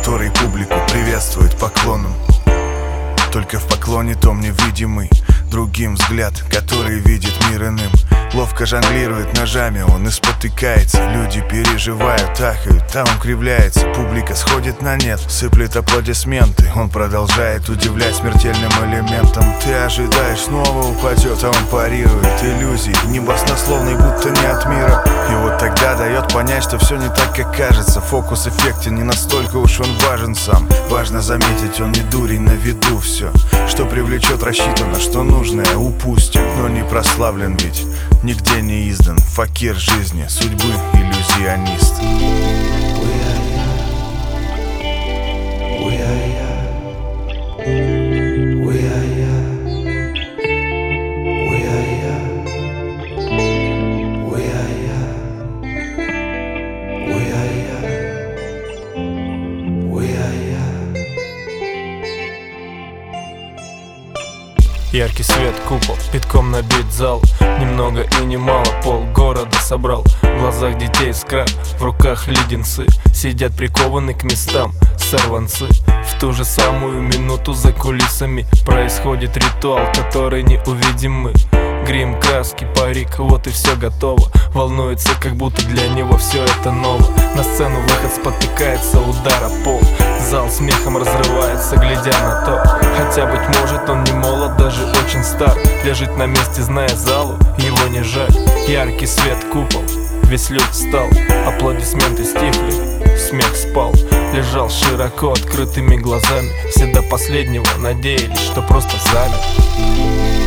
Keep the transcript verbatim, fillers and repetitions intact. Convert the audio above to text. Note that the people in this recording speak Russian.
который публику приветствует поклоном. Только в поклоне том невидимый другим взгляд, который видит мир иным. Ловко жонглирует ножами, он и спотыкается. Люди переживают, ахают, там он кривляется. Публика сходит на нет, сыплет аплодисменты. Он продолжает удивлять смертельным элементом. Ты ожидаешь, снова упадет, а он парирует. Иллюзий, небоснословный, будто не от мира. И вот тогда дает понять, что все не так, как кажется. Фокус эффектен, не настолько уж он важен сам. Важно заметить, он не дурень, на виду все, что привлечет, рассчитано, что нужное упустим. Но не прославлен ведь, нигде не издан. Факир жизни, судьбы, иллюзионист. Яркий свет, купол, битком набит зал. Немного и немало, пол города собрал. В глазах детей искра, в руках леденцы. Сидят прикованные к местам сорванцы. В ту же самую минуту за кулисами происходит ритуал, который не увидим мы. Грим, краски, парик, вот и все готово. Волнуется, как будто для него все это ново. На сцену выход, спотыкается, удар о пол. Зал смехом разрывается, глядя на то. Хотя, быть может, он не молод, даже очень стар. Лежит на месте, зная залу, его не жаль. Яркий свет, купол, весь люд встал. Аплодисменты стихли, смех спал. Лежал широко открытыми глазами. Все до последнего надеялись, что просто замер.